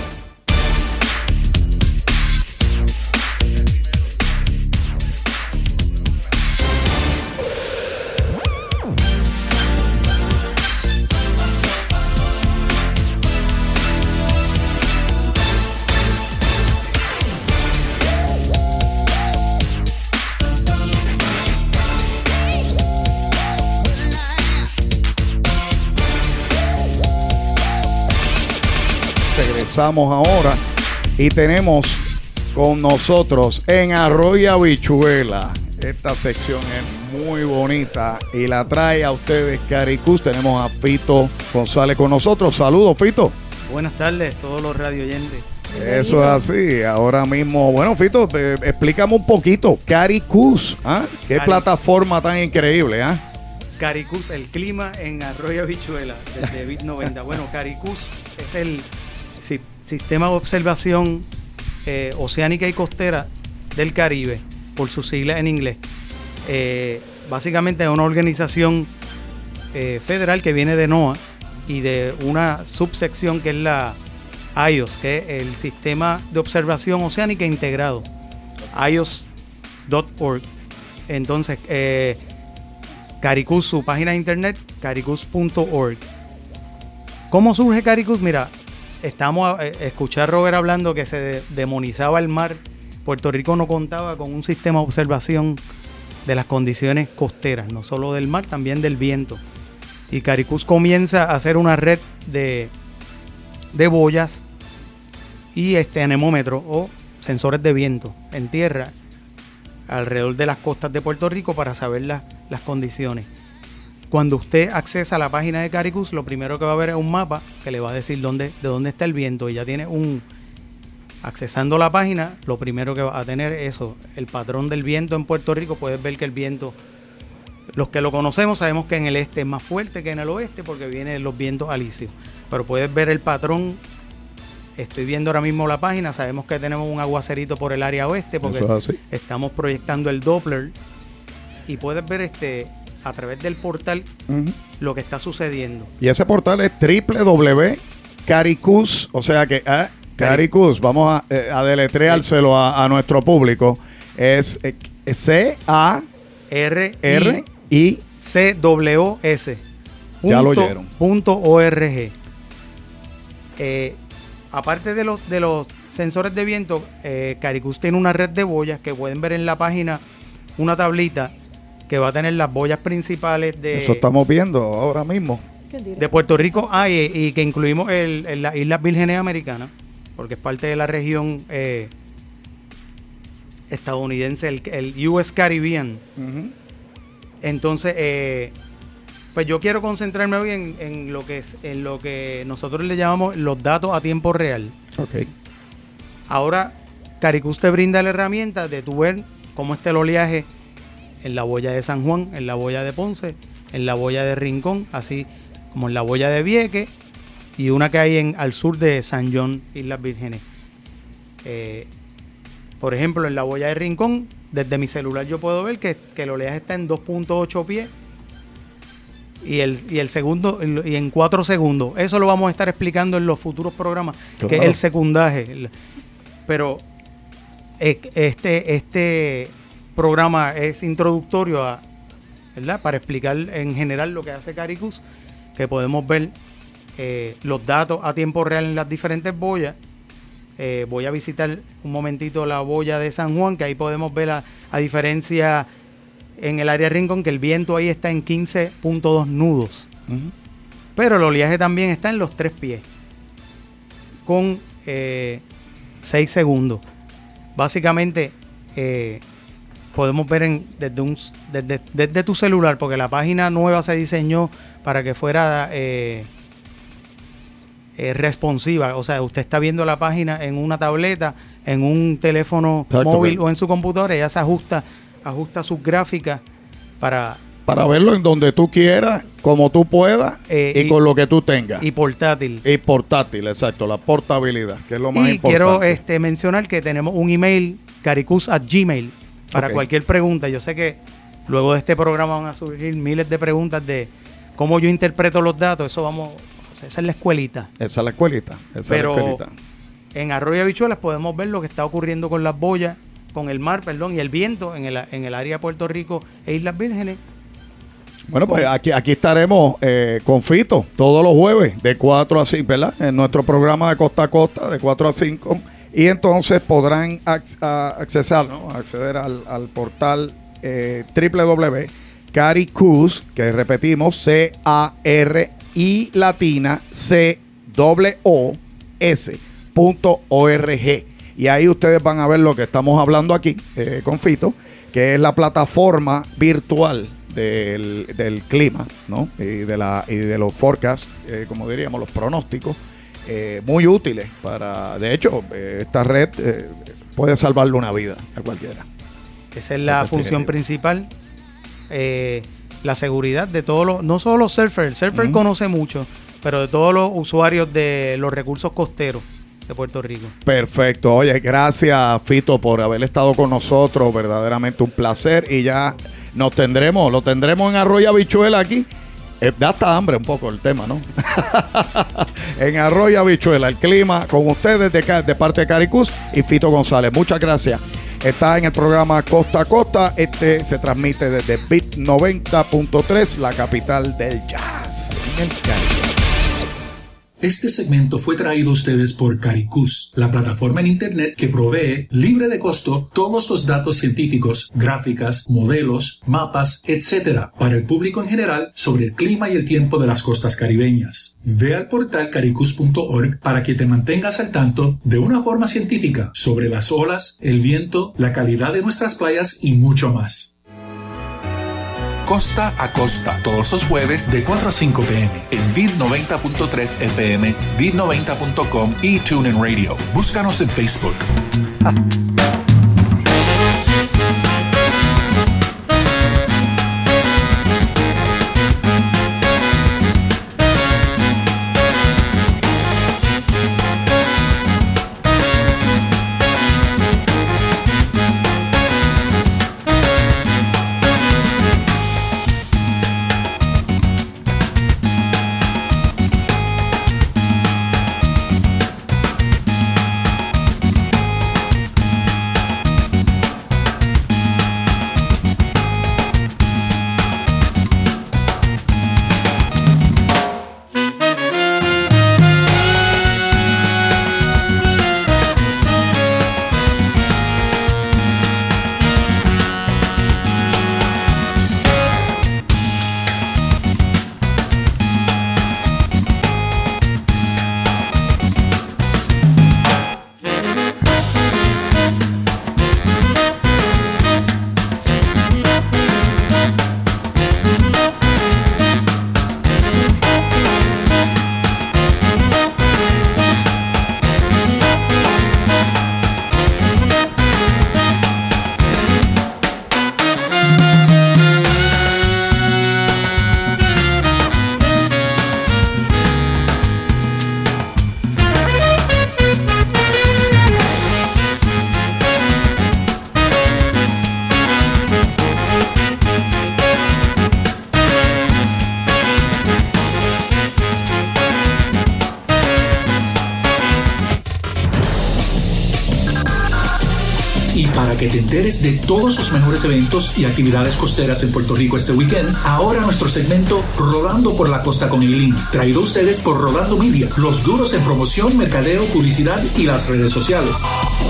Regresamos ahora y tenemos con nosotros en Arroz y Habichuela. Esta sección es muy bonita y la trae a ustedes Caricus. Tenemos a Fito González con nosotros. Saludos, Fito. Buenas tardes, todos los radio oyentes. Eso es así. Ahora mismo, bueno, Fito, explícame un poquito. Caricus, ¿ah? Qué plataforma tan increíble, ¿ah? Caricus, el clima en Arroz y Habichuela, desde Bit 90. Bueno, Caricus es el sistema de observación oceánica y costera del Caribe, por sus siglas en inglés. Básicamente es una organización federal que viene de NOAA y de una subsección que es la IOS, que es el Sistema de Observación Oceánica Integrado, ios.org. Entonces, Caricus, su página de internet, caricus.org. ¿Cómo surge Caricus? Mira, escuché a Robert hablando que se demonizaba el mar. Puerto Rico no contaba con un sistema de observación de las condiciones costeras, no solo del mar, también del viento. Y Caricus comienza a hacer una red de boyas y anemómetros o sensores de viento en tierra alrededor de las costas de Puerto Rico para saber las condiciones. Cuando usted accesa a la página de Caricus, lo primero que va a ver es un mapa que le va a decir de dónde está el viento. Y ya tiene accesando la página, lo primero que va a tener es eso, el patrón del viento en Puerto Rico. Puedes ver que el viento, los que lo conocemos sabemos que en el este es más fuerte que en el oeste porque vienen los vientos alisios. Pero puedes ver el patrón. Estoy viendo ahora mismo la página, sabemos que tenemos un aguacerito por el área oeste porque estamos proyectando el Doppler. Y puedes ver a través del portal lo que está sucediendo. Y ese portal es Caricus, o sea que Caricus, vamos a deletreárselo a nuestro público. Es CARICWS. Ya lo oyeron. .org. Aparte de los sensores de viento, Caricus tiene una red de boyas que pueden ver en la página, una tablita que va a tener las boyas principales de... Eso estamos viendo ahora mismo. De Puerto Rico, y que incluimos las Islas Vírgenes Americanas, porque es parte de la región estadounidense, el US Caribbean. Uh-huh. Entonces, pues yo quiero concentrarme hoy en lo que nosotros le llamamos los datos a tiempo real. Okay. Ahora, Caricus te brinda la herramienta de tú ver cómo está el oleaje en la boya de San Juan, en la boya de Ponce, en la boya de Rincón, así como en la boya de Vieques y una que hay al sur de San John, Islas Vírgenes. Por ejemplo, en la boya de Rincón, desde mi celular yo puedo ver que el oleaje está en 2.8 pies y el segundo y en 4 segundos. Eso lo vamos a estar explicando en los futuros programas, claro, que es el secundaje. Pero este programa es introductorio ¿verdad? Para explicar en general lo que hace Caricus, que podemos ver los datos a tiempo real en las diferentes boyas. Voy a visitar un momentito la boya de San Juan, que ahí podemos ver a diferencia en el área de Rincón, que el viento ahí está en 15.2 nudos. Uh-huh. Pero el oleaje también está en los 3 pies, con 6 segundos. Básicamente, podemos ver desde tu celular, porque la página nueva se diseñó para que fuera responsiva. O sea, usted está viendo la página en una tableta, en un teléfono móvil o en su computadora, y ya se ajusta sus gráficas para verlo en donde tú quieras, como tú puedas, y con lo que tú tengas. Y portátil. Y portátil, exacto, la portabilidad, que es lo más importante. Y quiero mencionar que tenemos un email, caricus@gmail, para cualquier pregunta. Yo sé que luego de este programa van a surgir miles de preguntas de cómo yo interpreto los datos. Esa es la escuelita. Pero en Arroyo Habichuelas podemos ver lo que está ocurriendo con las boyas, con el mar, y el viento en el área de Puerto Rico e Islas Vírgenes. Bueno, pues aquí estaremos con Fito todos los jueves de 4 a 5, ¿verdad? En nuestro programa de Costa a Costa de 4 a 5. Y entonces podrán acceder al portal www.caricus, que repetimos, CARI latina CWOS.org. Y ahí ustedes van a ver lo que estamos hablando aquí con Fito, que es la plataforma virtual del clima, ¿no? Y de los forecasts, como diríamos, los pronósticos, muy útiles de hecho, esta red puede salvarle una vida a cualquiera. Esa es la función principal, la seguridad de todos no solo los surfers. El surfer conoce mucho, pero de todos los usuarios de los recursos costeros de Puerto Rico. Perfecto. Oye, gracias, Fito, por haber estado con nosotros. Verdaderamente un placer. Y ya lo tendremos en Arroyo Habichuela aquí. Da hasta hambre un poco el tema, ¿no? En Arroyo Habichuela, el clima con ustedes de parte de Caricus y Fito González. Muchas gracias. Está en el programa Costa a Costa. Se transmite desde Beat 90.3, la capital del jazz en el Caribe. Este segmento fue traído a ustedes por Caricus, la plataforma en Internet que provee, libre de costo, todos los datos científicos, gráficas, modelos, mapas, etc. para el público en general sobre el clima y el tiempo de las costas caribeñas. Ve al portal caricus.org para que te mantengas al tanto de una forma científica sobre las olas, el viento, la calidad de nuestras playas y mucho más. Costa a Costa, todos los jueves de 4 a 5 p.m. en Vid 90.3 FM, vid90.com y TuneIn Radio. Búscanos en Facebook. que te enteres de todos los mejores eventos y actividades costeras en Puerto Rico este weekend, ahora nuestro segmento Rodando por la Costa con Eileen, traído a ustedes por Rodando Media, los duros en promoción, mercadeo, publicidad y las redes sociales.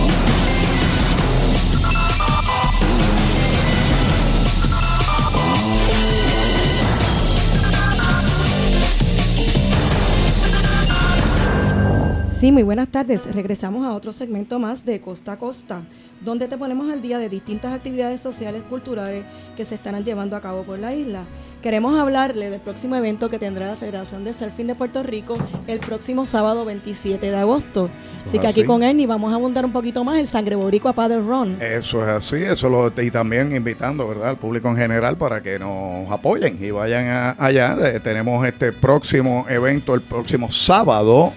Sí, muy buenas tardes. Regresamos a otro segmento más de Costa a Costa, donde te ponemos al día de distintas actividades sociales, culturales que se estarán llevando a cabo por la isla. Queremos hablarle del próximo evento que tendrá la Federación de Surfing de Puerto Rico el próximo sábado 27 de agosto. Así que aquí con Ernie vamos a abundar un poquito más el Sangre Boricua Paddle Run. Eso es así, y también invitando, ¿verdad?, al público en general para que nos apoyen y vayan allá. Tenemos este próximo evento el próximo sábado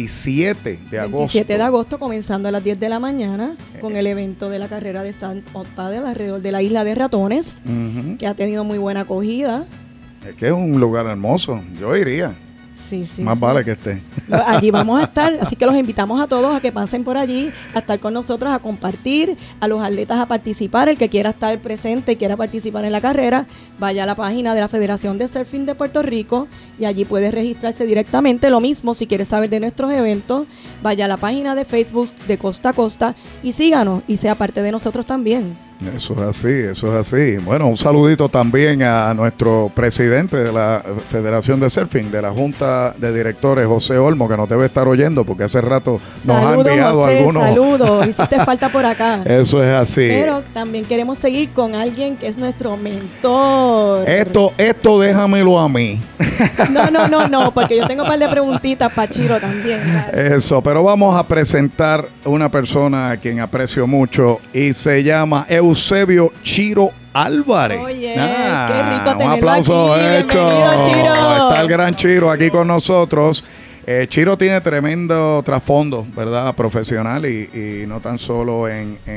27 de agosto. 27 de agosto, comenzando a las 10 de la mañana con el evento de la carrera de stand-up paddle alrededor de la isla de Ratones, que ha tenido muy buena acogida. Es que es un lugar hermoso, yo iría. Sí, Más vale que esté. Allí vamos a estar, así que los invitamos a todos a que pasen por allí, a estar con nosotros, a compartir, a los atletas a participar. El que quiera estar presente y quiera participar en la carrera, vaya a la página de la Federación de Surfing de Puerto Rico y allí puede registrarse directamente. Lo mismo, si quieres saber de nuestros eventos, vaya a la página de Facebook de Costa a Costa y síganos y sea parte de nosotros también. Eso es así, eso es así. Bueno, un saludito también a nuestro presidente de la Federación de Surfing, de la Junta de Directores, José Olmo, que nos debe estar oyendo porque hace rato nos ha enviado José, algunos. Saludos, hiciste falta por acá. Eso es así. Pero también queremos seguir con alguien que es nuestro mentor. Esto déjamelo a mí. No, porque yo tengo un par de preguntitas para Chiro también. Claro. Eso, pero vamos a presentar una persona a quien aprecio mucho y se llama Eusebio Chiro Álvarez. Oye, qué rico tenerlo un aplauso aquí. hecho. Bienvenido, Chiro. Está el gran Chiro aquí con nosotros. Chiro tiene tremendo trasfondo, ¿verdad?, profesional y no tan solo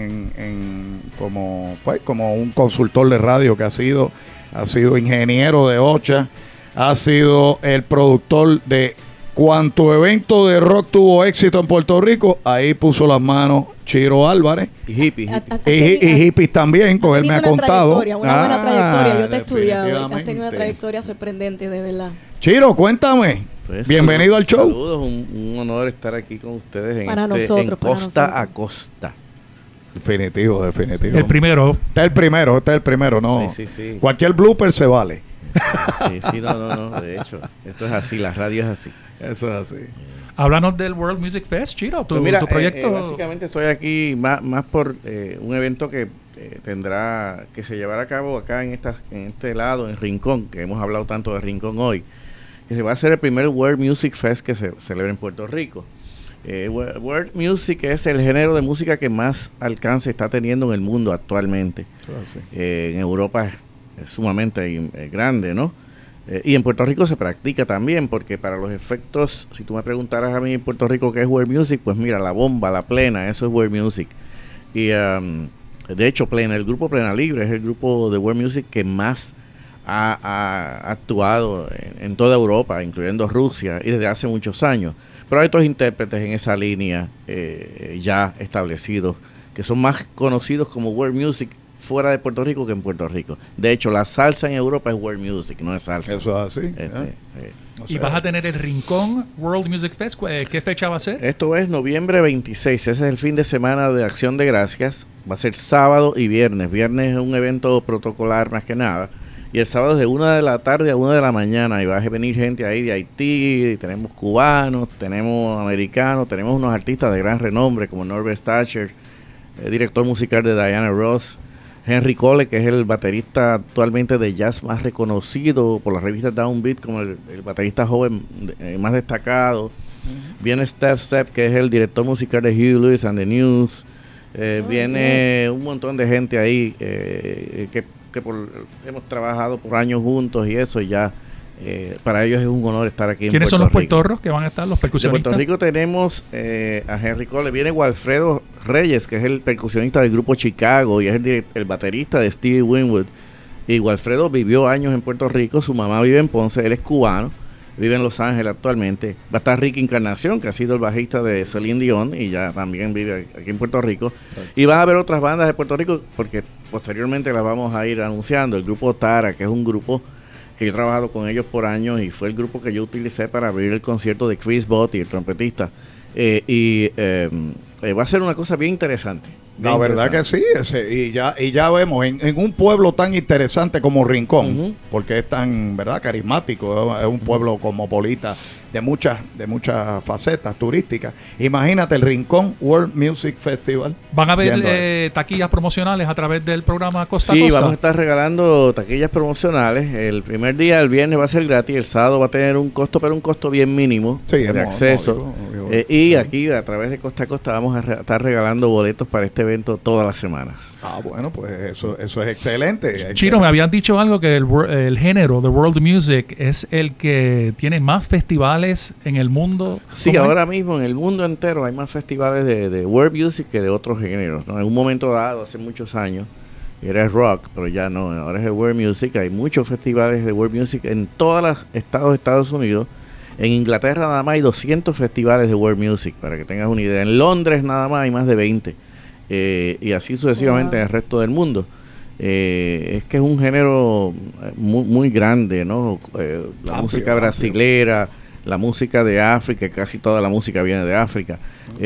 como un consultor de radio que ha sido ingeniero de OCHA, ha sido el productor de cuanto evento de rock tuvo éxito en Puerto Rico, ahí puso las manos Chiro Álvarez. Y hippies. Y hippies también, con él me ha contado. Una buena trayectoria, yo te he estudiado, has tenido una trayectoria sorprendente, de verdad. Chiro, cuéntame. Pues, bienvenido al show. Saludos, un honor estar aquí con ustedes en Costa a Costa. Definitivo. El primero. Este es el primero, no. Sí. Cualquier blooper se vale. Sí, no, de hecho, esto es así, la radio es así. Eso es así. Háblanos del World Music Fest, Chiro, tu proyecto. Básicamente estoy aquí más por un evento que que se llevará a cabo acá en este lado, en Rincón, que hemos hablado tanto de Rincón hoy, que se va a hacer el primer World Music Fest que se celebra en Puerto Rico. World Music es el género de música que más alcance está teniendo en el mundo actualmente. En Europa es sumamente grande, ¿no? Y en Puerto Rico se practica también, porque para los efectos, si tú me preguntaras a mí en Puerto Rico qué es World Music, pues mira, la bomba, la plena, eso es World Music. Y de hecho, el grupo Plena Libre es el grupo de World Music que más ha actuado en toda Europa, incluyendo Rusia, y desde hace muchos años. Pero hay otros intérpretes en esa línea ya establecidos, que son más conocidos como World Music fuera de Puerto Rico que en Puerto Rico. De hecho, la salsa en Europa es World Music, no es salsa. Eso es así. Y vas a tener el Rincón World Music Fest. ¿Qué fecha va a ser? Esto es noviembre 26. Ese es el fin de semana de Acción de Gracias. Va a ser sábado y viernes. Viernes es un evento protocolar más que nada. Y el sábado es de 1 de la tarde a 1 de la mañana. Y va a venir gente ahí de Haití. Tenemos cubanos, tenemos americanos, tenemos unos artistas de gran renombre como Norbert Thatcher, director musical de Diana Ross. Henry Cole, que es el baterista actualmente de jazz más reconocido por la revista Downbeat como el baterista joven más destacado. Viene Steph Sepp, que es el director musical de Huey Lewis and the News. Viene un montón de gente ahí que hemos trabajado por años juntos y eso ya. Para ellos es un honor estar aquí en Puerto Rico. ¿Quiénes son los puertorros que van a estar, los percusionistas? De Puerto Rico tenemos a Henry Cole, viene Walfredo Reyes, que es el percusionista del grupo Chicago y es el baterista de Stevie Winwood. Y Walfredo vivió años en Puerto Rico, su mamá vive en Ponce, él es cubano vive en Los Ángeles actualmente. Va a estar Ricky Encarnación, que ha sido el bajista de Celine Dion y ya también vive aquí en Puerto Rico. Y van a haber otras bandas de Puerto Rico, porque posteriormente las vamos a ir anunciando. El grupo Tara, que es un grupo que yo he trabajado con ellos por años y fue el grupo que yo utilicé para abrir el concierto de Chris Botti, el trompetista. Va a ser una cosa bien interesante. La verdad que sí, y ya vemos en un pueblo tan interesante como Rincón, porque es tan, ¿verdad?, carismático, es un pueblo cosmopolita de muchas facetas turísticas. Imagínate el Rincón World Music Festival. ¿Van a haber taquillas promocionales a través del programa Costa a Sí, Costa? vamos a estar regalando taquillas promocionales. El primer día, el viernes, va a ser gratis. El sábado va a tener un costo, pero un costo bien mínimo de acceso. Y aquí, a través de Costa a Costa, vamos a estar regalando boletos para este evento todas las semanas. Bueno, pues eso es excelente. Chino, me habían dicho algo que el género de World Music es el que tiene más festivales en el mundo. Sí, ahora mismo en el mundo entero hay más festivales de World Music que de otros géneros, ¿no? En un momento dado, hace muchos años, era el rock, pero ya no, ahora es el World Music. Hay muchos festivales de World Music en todos los estados de Estados Unidos. En Inglaterra nada más hay 200 festivales de World Music, para que tengas una idea. En Londres nada más hay más de 20. Y así sucesivamente en el resto del mundo. Es que es un género muy grande, ¿no? La música brasilera, la música de África, casi toda la música viene de África.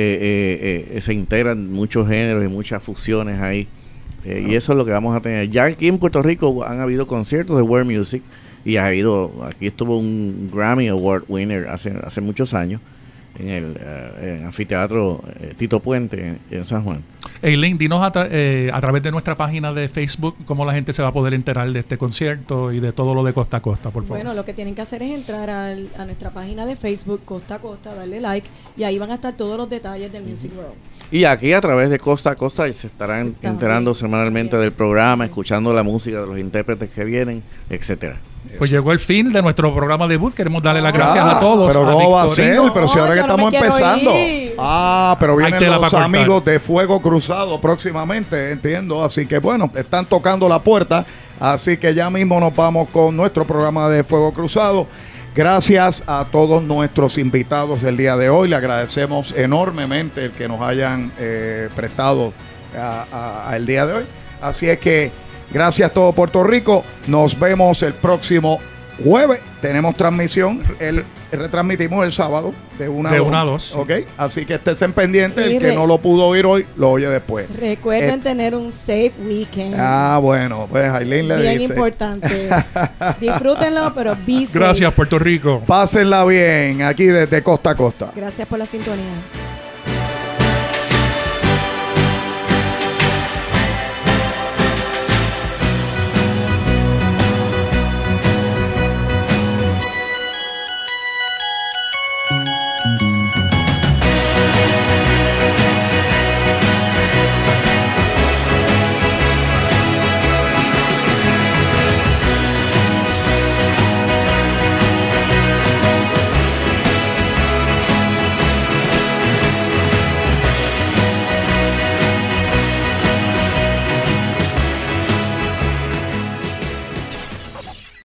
Se integran muchos géneros y muchas fusiones ahí. Y eso es lo que vamos a tener. Ya aquí en Puerto Rico han habido conciertos de World Music y aquí estuvo un Grammy Award winner hace muchos años en el anfiteatro Tito Puente en San Juan. Eileen, dinos a través de nuestra página de Facebook cómo la gente se va a poder enterar de este concierto y de todo lo de Costa a Costa, por favor. Bueno, lo que tienen que hacer es entrar a nuestra página de Facebook, Costa a Costa, darle like, y ahí van a estar todos los detalles del Music World. Y aquí a través de Costa a Costa se estarán enterando semanalmente del programa, escuchando la música de los intérpretes que vienen, etcétera. Pues llegó el fin de nuestro programa debut. Queremos darle las gracias a todos. Pero no va a ser, pero si ahora que estamos empezando. Pero vienen los amigos de Fuego Cruzado próximamente, entiendo. Así que bueno, están tocando la puerta. Así que ya mismo nos vamos con nuestro programa de Fuego Cruzado. Gracias a todos nuestros invitados del día de hoy. Le agradecemos enormemente el que nos hayan prestado el día de hoy. Así es que gracias a todo Puerto Rico. Nos vemos el próximo jueves. Tenemos transmisión. Retransmitimos el sábado de 1 a 2. Ok, así que estén pendientes. El que no lo pudo oír hoy, lo oye después. Recuerden tener un safe weekend. Bueno, pues Aileen le dice. Bien importante. Disfrútenlo, pero be safe. Gracias, Puerto Rico. Pásenla bien aquí desde Costa a Costa. Gracias por la sintonía.